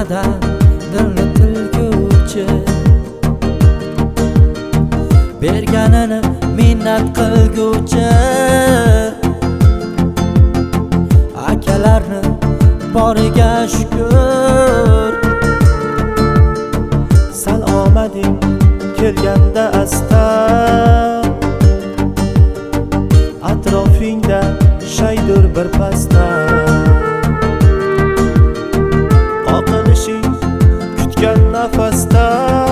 Qayerdan dilni tilguvchi, berganini minnat qilguvchi, akalarni boriga shukr. Sal omading kelganda asta, atrofingda shaydur bir pasta. Oqilishing kutgan nafasda,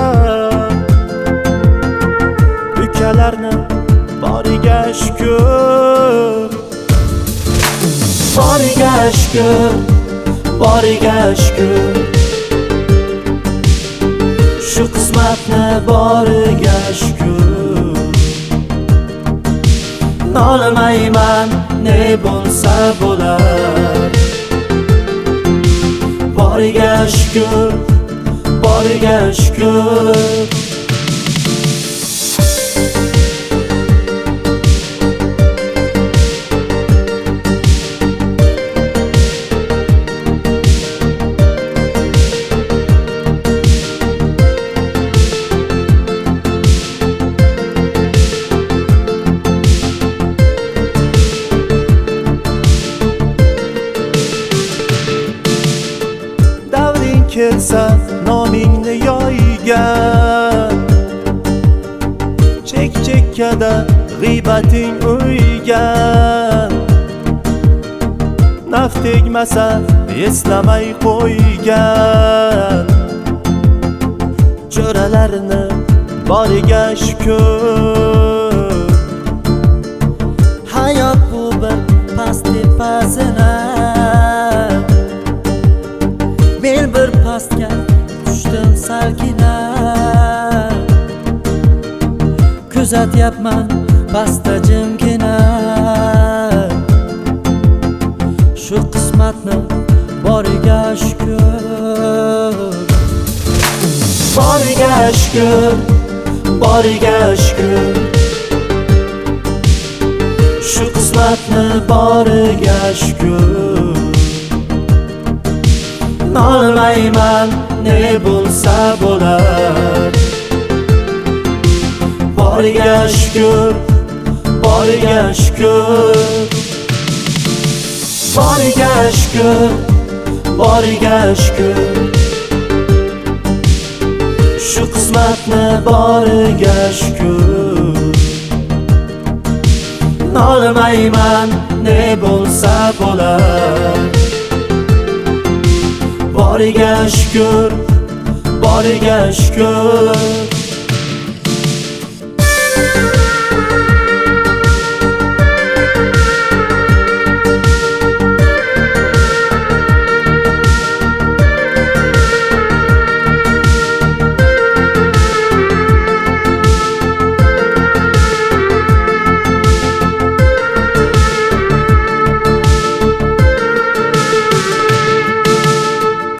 ukalarni boriga shukr. Boriga shukr, boriga shukr. Shu qismatni boriga shukr. Nolimayman, ne bo'lsa bo'lar. Boriga shukr, boriga shukr. Kelsa nomingni yoygan, chek-chekkada g'iybating uygan. Naf tegmasa eslamay qo'ygan, jo'ralarni boriga shukr. Hayot bu bir past tepasina, men bir pastga tushdim salgina. Kuzatyapman pastda jimgina, shu qismatni boriga shukr. Boriga shukr, boriga shukr. Shu qismatni boriga shukr. Nolimayman, ne bo'lsa bo'lar. Boriga shukr, boriga shukr. Boriga shukr, boriga shukr. Shu qismatni boriga shukr. Nolimayman, ne bo'lsa bo'lar. Boriga shukr, boriga shukr.